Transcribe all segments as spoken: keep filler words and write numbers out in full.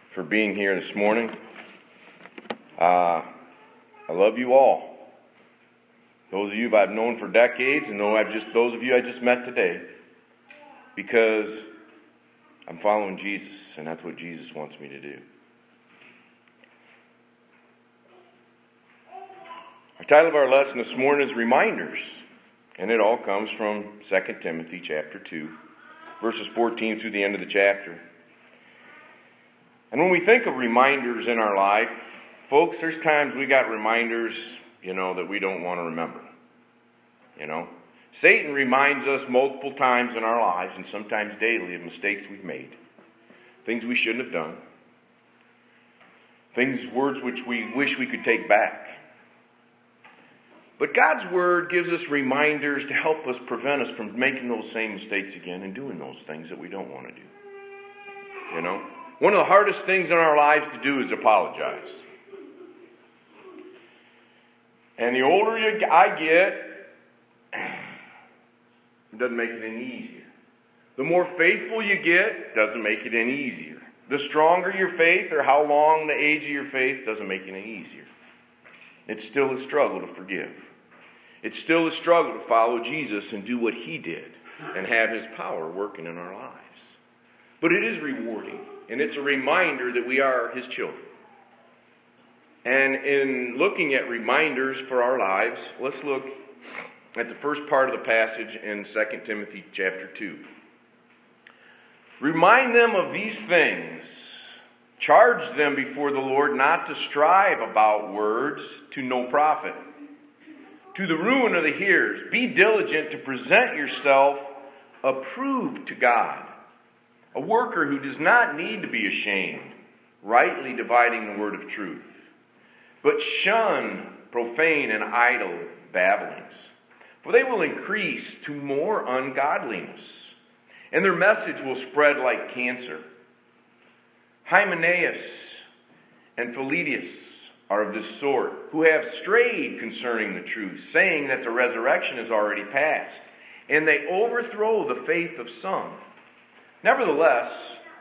for being here this morning. Uh, I love you all. Those of you I've known for decades, and know I've just those of you I just met today, because I'm following Jesus, and that's what Jesus wants me to do. Our title of our lesson this morning is Reminders, and it all comes from Second Timothy chapter two, verses fourteen through the end of the chapter. And when we think of reminders in our life, folks, there's times we got reminders, you know, that we don't want to remember. You know, Satan reminds us multiple times in our lives, and sometimes daily, of mistakes we've made, things we shouldn't have done, things, words which we wish we could take back. But God's Word gives us reminders to help us prevent us from making those same mistakes again and doing those things that we don't want to do. You know, one of the hardest things in our lives to do is apologize. And the older you, I get, it doesn't make it any easier. The more faithful you get, doesn't make it any easier. The stronger your faith, or how long the age of your faith, doesn't make it any easier. It's still a struggle to forgive. It's still a struggle to follow Jesus and do what He did and have His power working in our lives. But it is rewarding, and it's a reminder that we are His children. And in looking at reminders for our lives, let's look at the first part of the passage in Second Timothy chapter two. Remind them of these things. Charge them before the Lord not to strive about words to no profit, to the ruin of the hearers. Be diligent to present yourself approved to God, a worker who does not need to be ashamed, rightly dividing the word of truth. But shun profane and idle babblings, for they will increase to more ungodliness, and their message will spread like cancer. Hymenaeus and Philetus are of this sort, who have strayed concerning the truth, saying that the resurrection is already past, and they overthrow the faith of some. Nevertheless,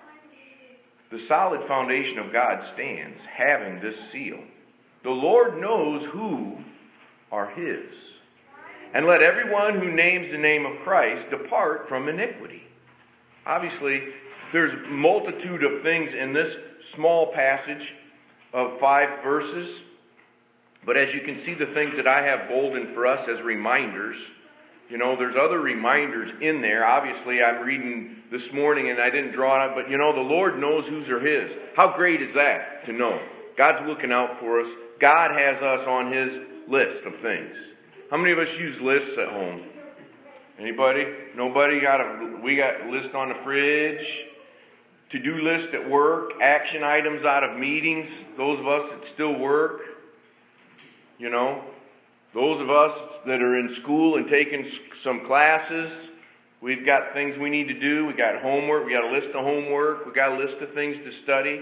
the solid foundation of God stands, having this seal: the Lord knows who are His. And let everyone who names the name of Christ depart from iniquity. Obviously, there's a multitude of things in this small passage of five verses. But as you can see, the things that I have bolded for us as reminders, you know, there's other reminders in there. Obviously, I'm reading this morning and I didn't draw it out, but you know, the Lord knows whose are His. How great is that to know? God's looking out for us. God has us on His list of things. How many of us use lists at home? Anybody? Nobody? Got a, we got a list on the fridge. To-do list at work. Action items out of meetings. Those of us that still work. You know. Those of us that are in school and taking some classes. We've got things we need to do. We got homework. We got a list of homework. We got a list of things to study.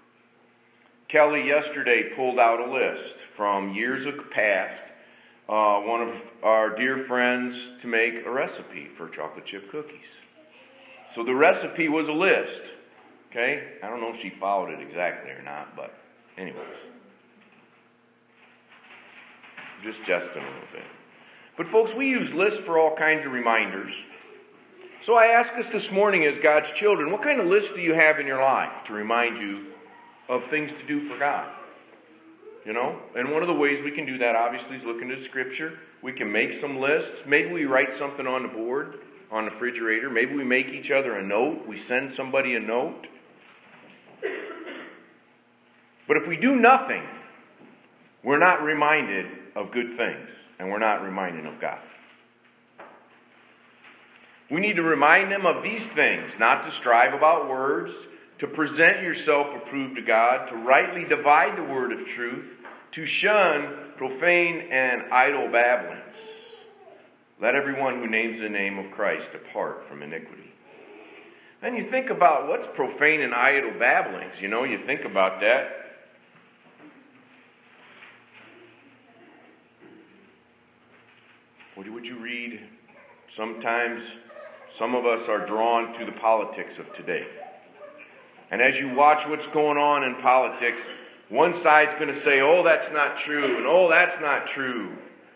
Kelly yesterday pulled out a list from years past. Uh, one of our dear friends to make a recipe for chocolate chip cookies. So the recipe was a list. Okay? I don't know if she followed it exactly or not, but anyways. Just jesting a little bit. But folks, we use lists for all kinds of reminders. So I ask us this morning as God's children, what kind of list do you have in your life to remind you of things to do for God? You know, and one of the ways we can do that, obviously, is look into Scripture. We can make some lists. Maybe we write something on the board, on the refrigerator. Maybe we make each other a note. We send somebody a note. But if we do nothing, we're not reminded of good things, and we're not reminded of God. We need to remind them of these things, not to strive about words, to present yourself approved to God, to rightly divide the word of truth, to shun profane and idle babblings. Let everyone who names the name of Christ depart from iniquity. Then you think about what's profane and idle babblings. You know, you think about that. What would you read? Sometimes some of us are drawn to the politics of today. And as you watch what's going on in politics, one side's going to say, oh, that's not true, and oh, that's not true.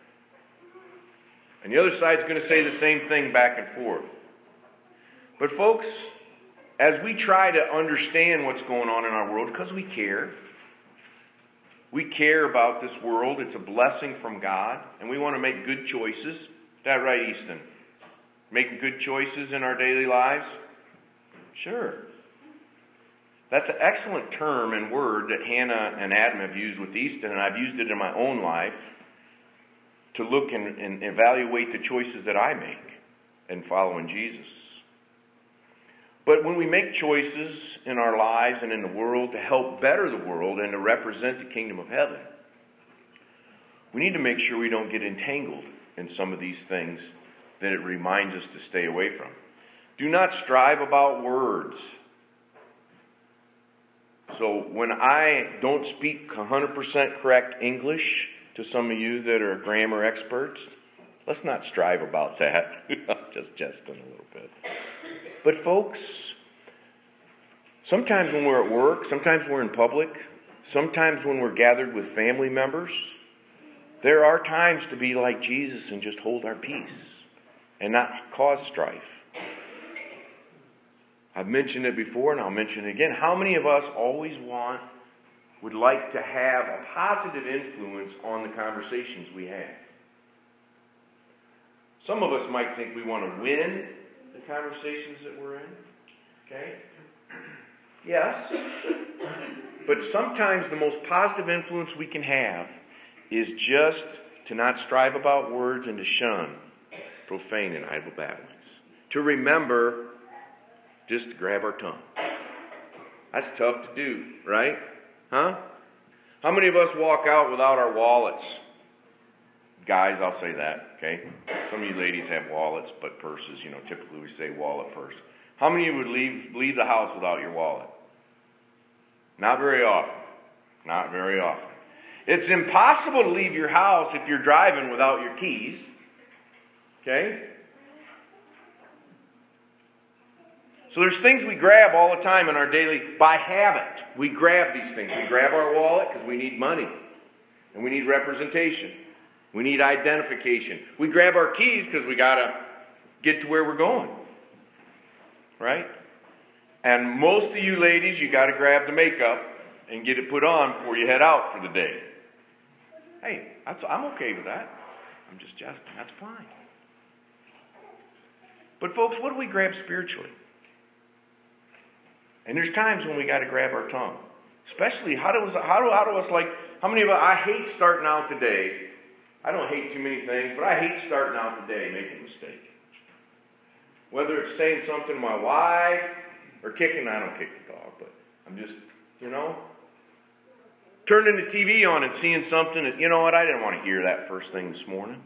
And the other side's going to say the same thing back and forth. But folks, as we try to understand what's going on in our world, because we care, we care about this world. It's a blessing from God, and we want to make good choices. Is that right, Easton? Making good choices in our daily lives? Sure. That's an excellent term and word that Hannah and Adam have used with Easton, and I've used it in my own life to look and, and evaluate the choices that I make in following Jesus. But when we make choices in our lives and in the world to help better the world and to represent the kingdom of heaven, we need to make sure we don't get entangled in some of these things that it reminds us to stay away from. Do not strive about words. So when I don't speak one hundred percent correct English to some of you that are grammar experts, let's not strive about that. I'm just jesting a little bit. But folks, sometimes when we're at work, sometimes we're in public, sometimes when we're gathered with family members, there are times to be like Jesus and just hold our peace and not cause strife. I've mentioned it before and I'll mention it again. How many of us always want, would like to have a positive influence on the conversations we have? Some of us might think we want to win the conversations that we're in. Okay? Yes. But sometimes the most positive influence we can have is just to not strive about words and to shun profane and idle babblings. To remember just to grab our tongue. That's tough to do, right? Huh? How many of us walk out without our wallets? Guys, I'll say that, okay? Some of you ladies have wallets, but purses, you know, typically we say wallet, purse. How many of you would leave, leave the house without your wallet? Not very often. Not very often. It's impossible to leave your house if you're driving without your keys. Okay? So there's things we grab all the time in our daily, by habit. We grab these things. We grab our wallet because we need money. And we need representation. We need identification. We grab our keys because we got to get to where we're going. Right? And most of you ladies, you got to grab the makeup and get it put on before you head out for the day. Hey, that's, I'm okay with that. I'm just jesting. That's fine. But folks, what do we grab spiritually? And there's times when we got to grab our tongue. Especially, how do, how, do, how do us like, how many of us, I hate starting out the day. I don't hate too many things, but I hate starting out the day making a mistake. Whether it's saying something to my wife or kicking, I don't kick the dog, but I'm just, you know, turning the T V on and seeing something that, you know what, I didn't want to hear that first thing this morning.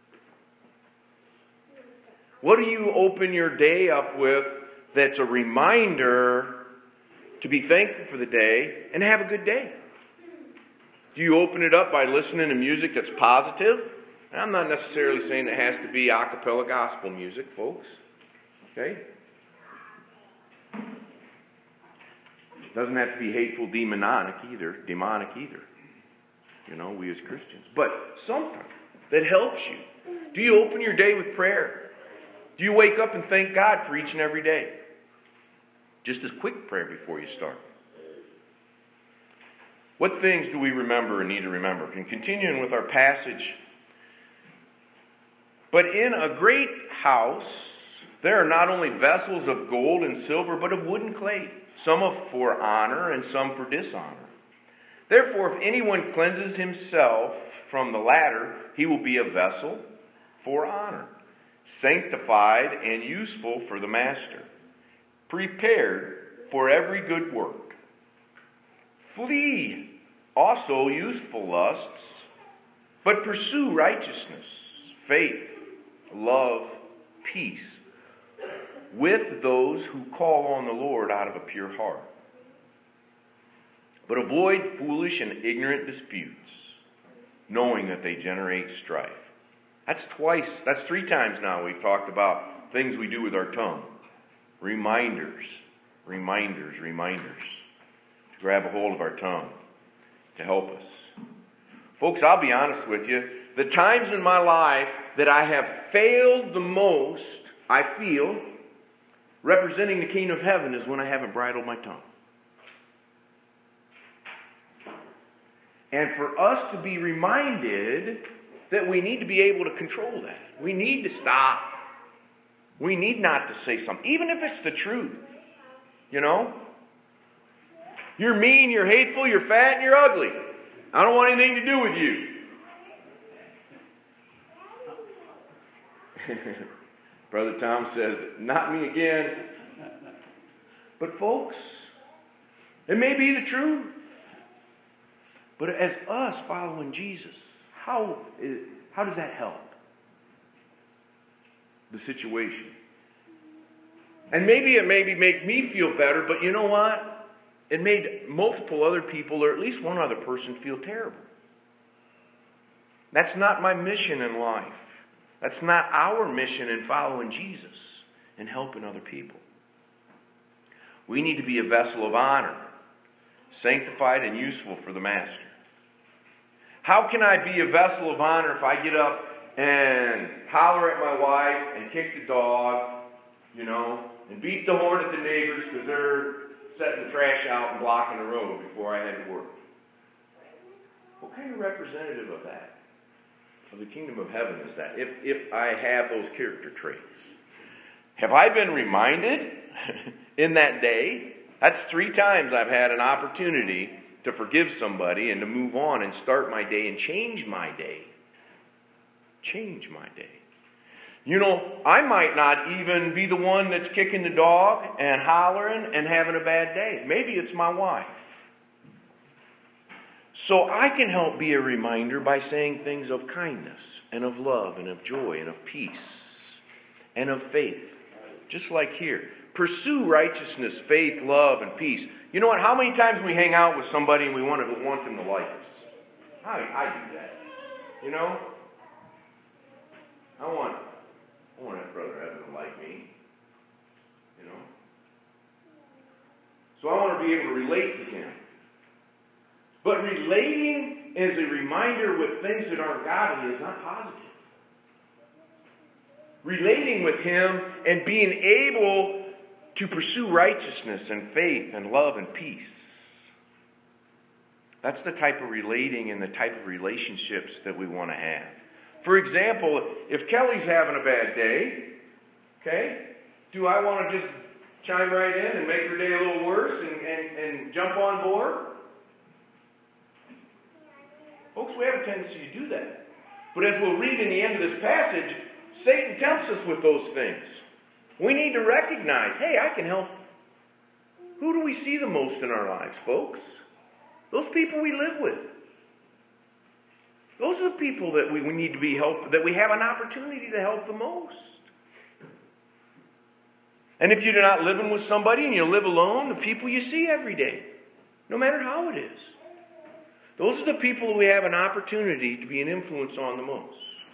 What do you open your day up with that's a reminder to be thankful for the day and have a good day? Do you open it up by listening to music that's positive? And I'm not necessarily saying it has to be a cappella gospel music, folks. Okay? It doesn't have to be hateful, demonic either. Demonic either. You know, we as Christians. But something that helps you. Do you open your day with prayer? Do you wake up and thank God for each and every day? Just a quick prayer before you start. What things do we remember and need to remember? And continuing with our passage. But in a great house, there are not only vessels of gold and silver, but of wood and clay, some of for honor and some for dishonor. Therefore, if anyone cleanses himself from the latter, he will be a vessel for honor, sanctified and useful for the master, prepared for every good work. Flee also youthful lusts, but pursue righteousness, faith, love, peace, with those who call on the Lord out of a pure heart. But avoid foolish and ignorant disputes, knowing that they generate strife. That's twice, that's three times now we've talked about things we do with our tongue. Reminders, reminders, reminders to grab a hold of our tongue, to help us. Folks, I'll be honest with you. The times in my life that I have failed the most, I feel, representing the kingdom of heaven, is when I haven't bridled my tongue. And for us to be reminded that we need to be able to control that. We need to stop. We need not to say something, even if it's the truth. You know? You're mean, you're hateful, you're fat, and you're ugly. I don't want anything to do with you. Brother Tom says, not me again. But folks, it may be the truth. But as us following Jesus, how, how does that help the situation? And maybe it maybe make me feel better, but you know what? It made multiple other people, or at least one other person, feel terrible. That's not my mission in life. That's not our mission in following Jesus and helping other people. We need to be a vessel of honor, sanctified and useful for the Master. How can I be a vessel of honor if I get up and holler at my wife and kick the dog, you know, and beat the horn at the neighbors because they're setting the trash out and blocking the road before I head to work? What kind of representative of that, of the kingdom of heaven, is that, if, if I have those character traits? Have I been reminded in that day? That's three times I've had an opportunity to forgive somebody and to move on and start my day and change my day. Change my day. You know, I might not even be the one that's kicking the dog and hollering and having a bad day. Maybe it's my wife. So I can help be a reminder by saying things of kindness and of love and of joy and of peace and of faith. Just like here. Pursue righteousness, faith, love, and peace. You know what? How many times we hang out with somebody and we want to want them to like us? I, I do that. You know? I want, I want that brother Evan to like me. You know? So I want to be able to relate to him. But relating as a reminder with things that aren't godly is not positive. Relating with him and being able to pursue righteousness and faith and love and peace. That's the type of relating and the type of relationships that we want to have. For example, if Kelly's having a bad day, okay, do I want to just chime right in and make her day a little worse and, and, and jump on board? Folks, we have a tendency to do that. But as we'll read in the end of this passage, Satan tempts us with those things. We need to recognize, hey, I can help. Who do we see the most in our lives, folks? Those people we live with. Those are the people that we, we need to be helped, that we have an opportunity to help the most. And if you're not living with somebody and you live alone, the people you see every day, no matter how it is. Those are the people we have an opportunity to be an influence on the most.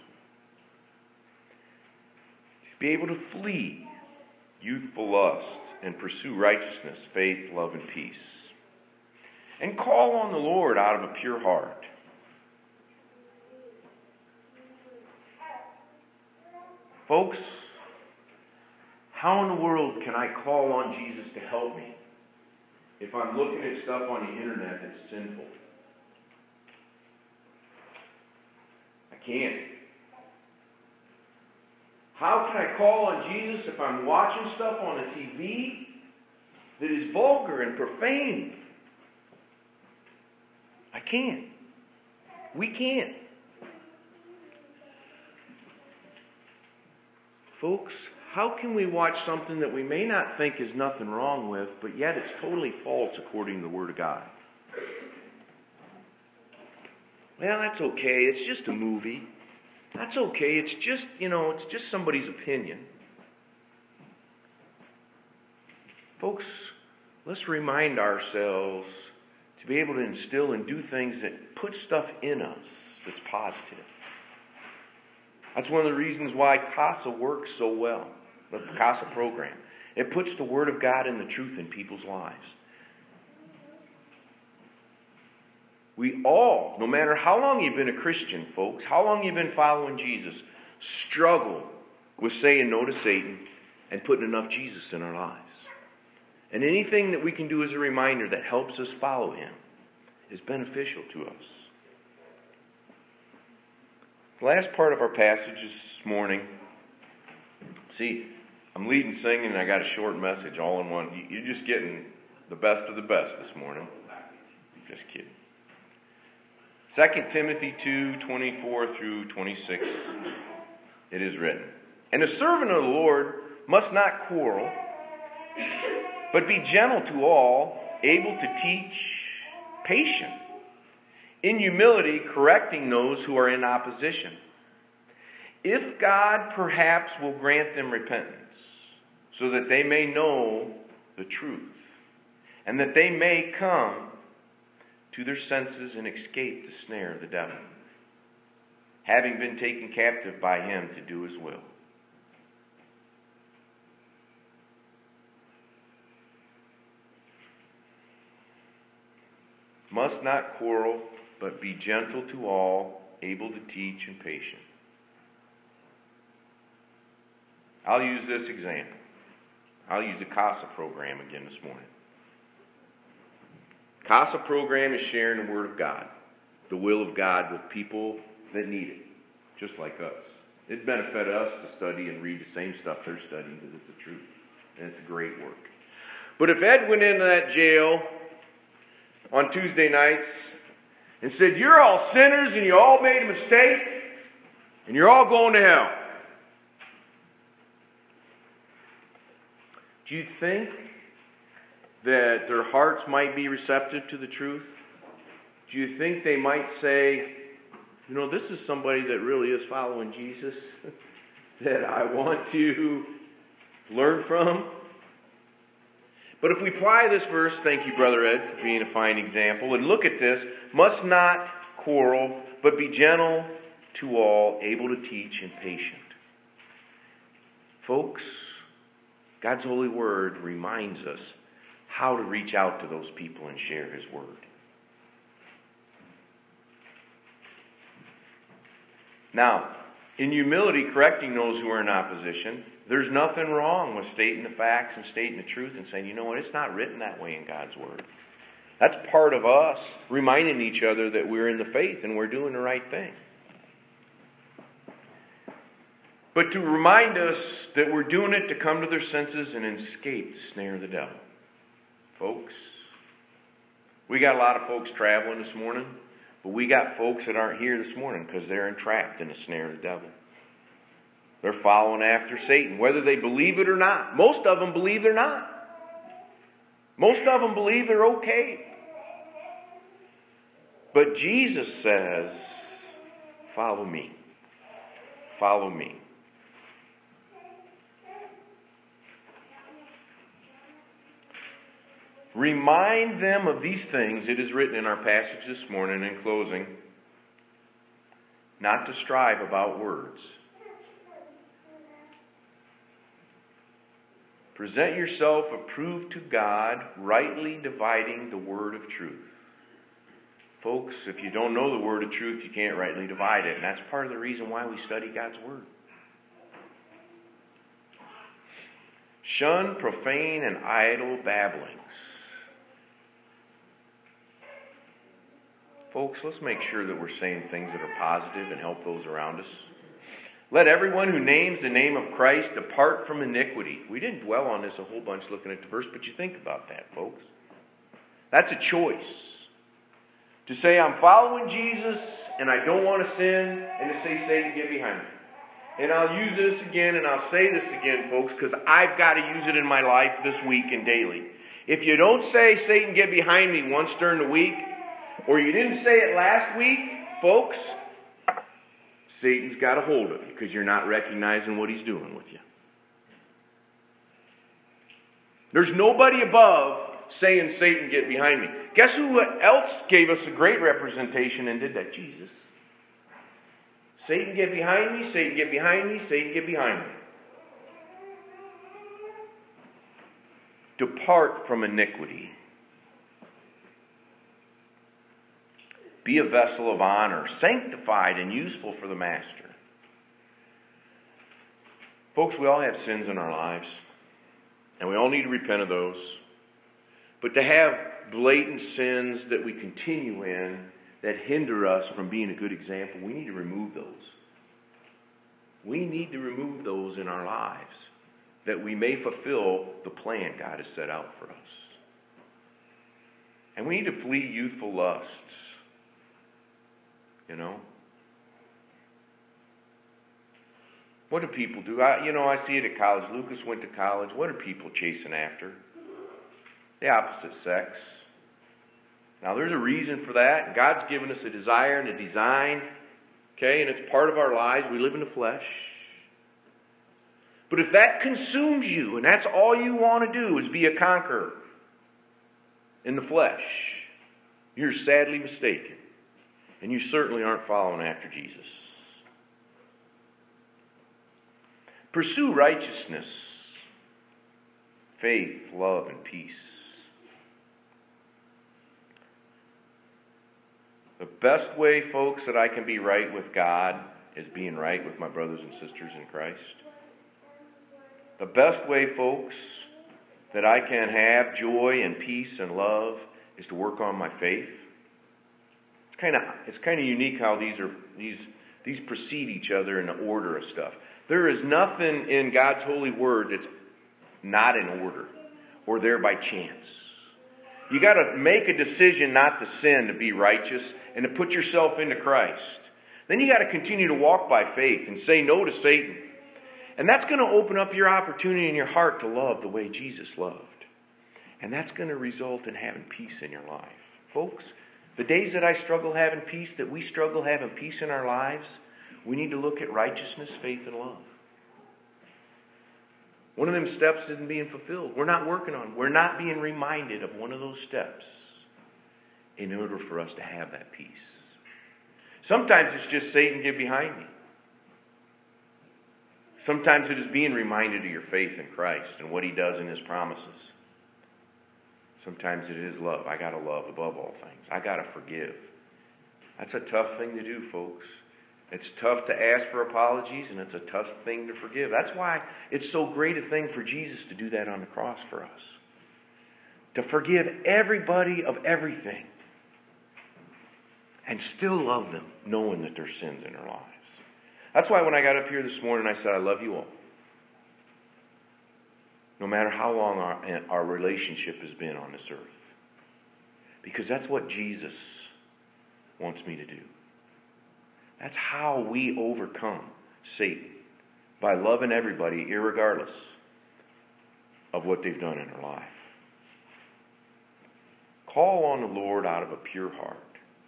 To be able to flee youthful lust and pursue righteousness, faith, love, and peace. And call on the Lord out of a pure heart. Folks, how in the world can I call on Jesus to help me if I'm looking at stuff on the internet that's sinful? I can't. How can I call on Jesus if I'm watching stuff on the T V that is vulgar and profane? I can't. We can't. Folks, how can we watch something that we may not think is nothing wrong with, but yet it's totally false according to the Word of God? Well, that's okay. It's just a movie. That's okay. It's just, you know, it's just somebody's opinion. Folks, let's remind ourselves to be able to instill and do things that put stuff in us that's positive. That's one of the reasons why CASA works so well, the CASA program. It puts the Word of God and the truth in people's lives. We all, no matter how long you've been a Christian, folks, how long you've been following Jesus, struggle with saying no to Satan and putting enough Jesus in our lives. And anything that we can do as a reminder that helps us follow Him is beneficial to us. The last part of our passage this morning, see, I'm leading singing and I got a short message all in one. You're just getting the best of the best this morning. Just kidding. Second Timothy two, twenty-four through twenty-six. It is written, "And a servant of the Lord must not quarrel, but be gentle to all, able to teach, patient, in humility correcting those who are in opposition. If God perhaps will grant them repentance, so that they may know the truth, and that they may come to their senses and escape the snare of the devil, having been taken captive by him to do his will." Must not quarrel, but be gentle to all, able to teach and patient. I'll use this example. I'll use the CASA program again this morning. CASA program is sharing the Word of God, the will of God with people that need it, just like us. It benefits us to study and read the same stuff they're studying because it's the truth, and it's a great work. But if Ed went into that jail on Tuesday nights and said, "You're all sinners and you all made a mistake and you're all going to hell," do you think that their hearts might be receptive to the truth? Do you think they might say, "You know, this is somebody that really is following Jesus that I want to learn from"? But if we apply this verse, thank you, Brother Ed, for being a fine example, and look at this, must not quarrel, but be gentle to all, able to teach and patient. Folks, God's holy word reminds us how to reach out to those people and share His word. Now, in humility, correcting those who are in opposition, there's nothing wrong with stating the facts and stating the truth and saying, "You know what, it's not written that way in God's word." That's part of us reminding each other that we're in the faith and we're doing the right thing. But to remind us that we're doing it to come to their senses and escape the snare of the devil. Folks, we got a lot of folks traveling this morning, but we got folks that aren't here this morning because they're entrapped in the snare of the devil. They're following after Satan, whether they believe it or not. Most of them believe they're not. Most of them believe they're okay. But Jesus says, "Follow me. Follow me." Remind them of these things. It is written in our passage this morning in closing, not to strive about words. Present yourself approved to God, rightly dividing the word of truth. Folks, if you don't know the word of truth, you can't rightly divide it. And that's part of the reason why we study God's word. Shun profane and idle babblings. Folks, let's make sure that we're saying things that are positive and help those around us. Let everyone who names the name of Christ depart from iniquity. We didn't dwell on this a whole bunch looking at the verse, but you think about that, folks. That's a choice. To say I'm following Jesus and I don't want to sin, and to say, "Satan, get behind me." And I'll use this again and I'll say this again, folks, because I've got to use it in my life this week and daily. If you don't say, "Satan, get behind me," once during the week, or you didn't say it last week, folks, Satan's got a hold of you because you're not recognizing what he's doing with you. There's nobody above saying, "Satan, get behind me." Guess who else gave us a great representation and did that? Jesus. Satan, get behind me, Satan, get behind me, Satan, get behind me. Depart from iniquity. Be a vessel of honor, sanctified and useful for the master. Folks, we all have sins in our lives, and we all need to repent of those. But to have blatant sins that we continue in that hinder us from being a good example, we need to remove those. We need to remove those in our lives that we may fulfill the plan God has set out for us. And we need to flee youthful lusts. You know? What do people do? I, you know, I see it at college. Lucas went to college. What are people chasing after? The opposite sex. Now, there's a reason for that. God's given us a desire and a design. Okay? And it's part of our lives. We live in the flesh. But if that consumes you, and that's all you want to do is be a conqueror in the flesh, you're sadly mistaken. And you certainly aren't following after Jesus. Pursue righteousness, faith, love, and peace. The best way, folks, that I can be right with God is being right with my brothers and sisters in Christ. The best way, folks, that I can have joy and peace and love is to work on my faith. It's kind of it's kind of unique how these are these these precede each other in the order of stuff. There is nothing in God's holy word that's not in order or there by chance. You got to make a decision not to sin to be righteous and to put yourself into Christ. Then you got to continue to walk by faith and say no to Satan. And that's going to open up your opportunity in your heart to love the way Jesus loved. And that's going to result in having peace in your life. Folks, the days that I struggle having peace, that we struggle having peace in our lives, we need to look at righteousness, faith, and love. One of them steps isn't being fulfilled. We're not working on it. We're not being reminded of one of those steps in order for us to have that peace. Sometimes it's just Satan, get behind me. Sometimes it is being reminded of your faith in Christ and what He does in His promises. Sometimes it is love. I got to love above all things. I got to forgive. That's a tough thing to do, folks. It's tough to ask for apologies, and it's a tough thing to forgive. That's why it's so great a thing for Jesus to do that on the cross for us. To forgive everybody of everything and still love them, knowing that there's sins in their lives. That's why when I got up here this morning, I said, I love you all. No matter how long our, our relationship has been on this earth. Because that's what Jesus wants me to do. That's how we overcome Satan. By loving everybody, irregardless of what they've done in their life. Call on the Lord out of a pure heart.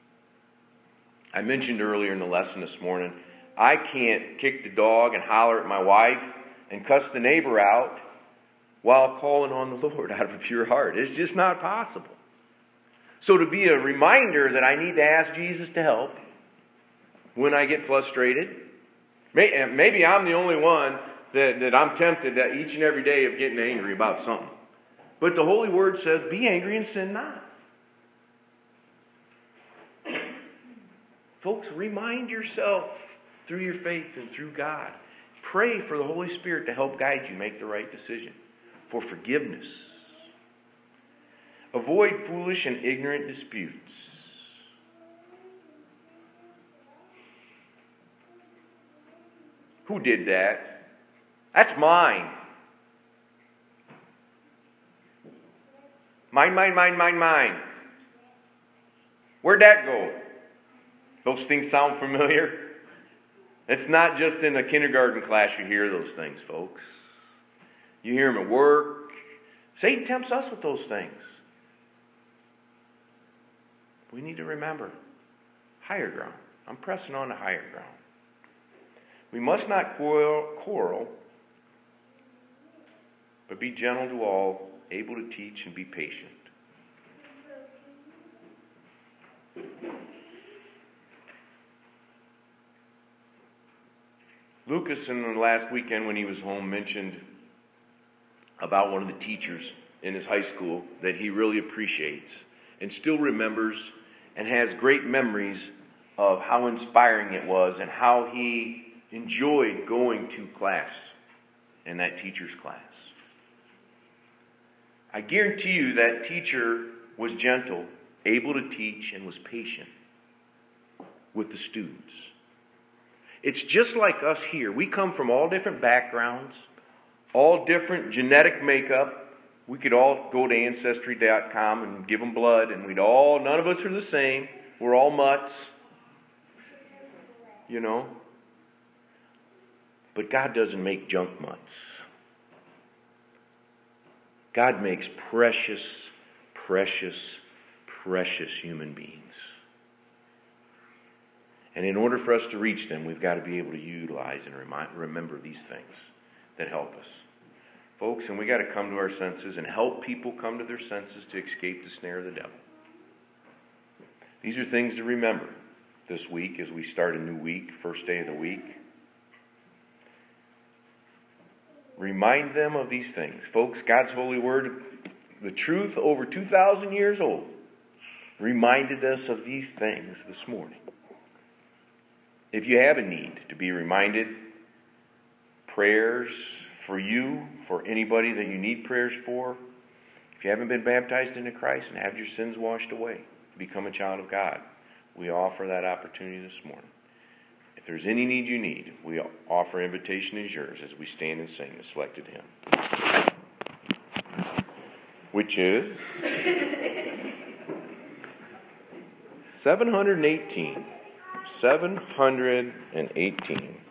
I mentioned earlier in the lesson this morning, I can't kick the dog and holler at my wife and cuss the neighbor out while calling on the Lord out of a pure heart. It's just not possible. So to be a reminder that I need to ask Jesus to help when I get frustrated, maybe I'm the only one that, that I'm tempted that each and every day of getting angry about something. But the Holy Word says, be angry and sin not. Folks, remind yourself through your faith and through God. Pray for the Holy Spirit to help guide you make the right decision. For forgiveness. Avoid foolish and ignorant disputes. Who did that? That's mine. Mine, mine, mine, mine, mine. Where'd that go? Those things sound familiar? It's not just in a kindergarten class you hear those things, folks. You hear them at work. Satan tempts us with those things. We need to remember, higher ground. I'm pressing on to higher ground. We must not quarrel, quarrel, but be gentle to all, able to teach and be patient. Lucas, in the last weekend when he was home, mentioned about one of the teachers in his high school that he really appreciates and still remembers and has great memories of how inspiring it was and how he enjoyed going to class in that teacher's class. I guarantee you that teacher was gentle, able to teach, and was patient with the students. It's just like us here. We come from all different backgrounds, all different genetic makeup. We could all go to Ancestry dot com and give them blood, and we'd all, none of us are the same. We're all mutts, you know. But God doesn't make junk mutts. God makes precious, precious, precious human beings. And in order for us to reach them, we've got to be able to utilize and remind, remember these things that help us. Folks, and we got to come to our senses and help people come to their senses to escape the snare of the devil. These are things to remember this week as we start a new week, first day of the week. Remind them of these things. Folks, God's holy word, the truth over two thousand years old, reminded us of these things this morning. If you have a need to be reminded, prayers for you, for anybody that you need prayers for, if you haven't been baptized into Christ and have your sins washed away, become a child of God, we offer that opportunity this morning. If there's any need you need, we offer invitation is yours as we stand and sing the selected hymn, which is seven hundred eighteen. seven hundred eighteen.